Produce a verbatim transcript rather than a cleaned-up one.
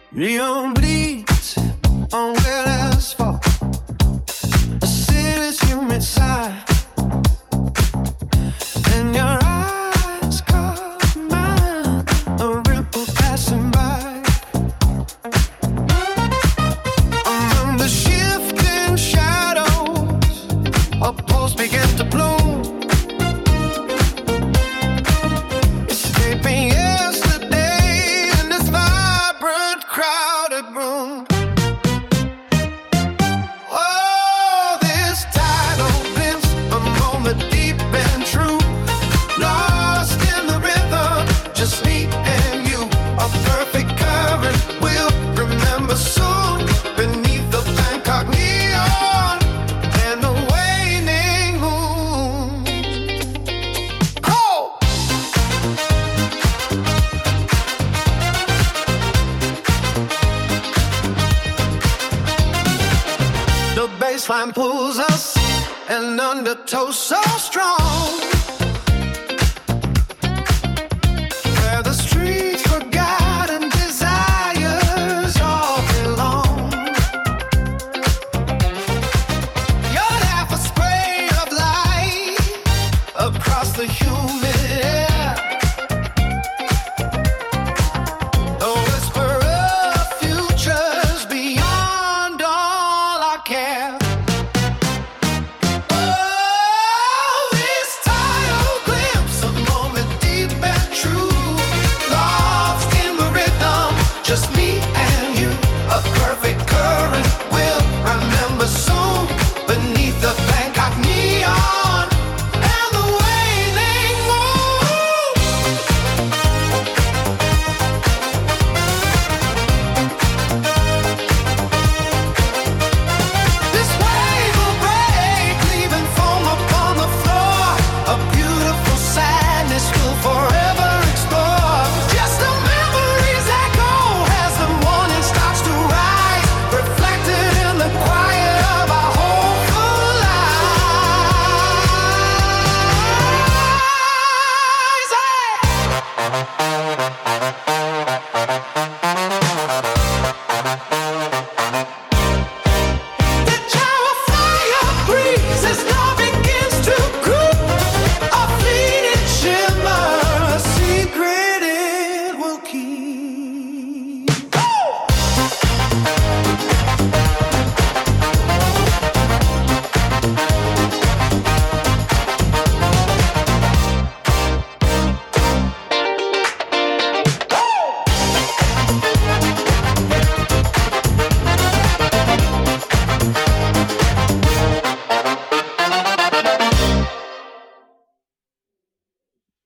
Neon bleeds on wet asphalt. A city's humid side. And your eyes caught mine. A ripple passing by. Among the shifting shadows, a pulse began to bloom. Escaping yesterday in this vibrant, crowded room. Oh, this tidal glimpse, a moment deep and true. Lost in the rhythm, just me and you. A perfect current we'll remember soon. Beneath the Bangkok neon and the waning moon. Oh! The baseline pulls us, an undertow so strong.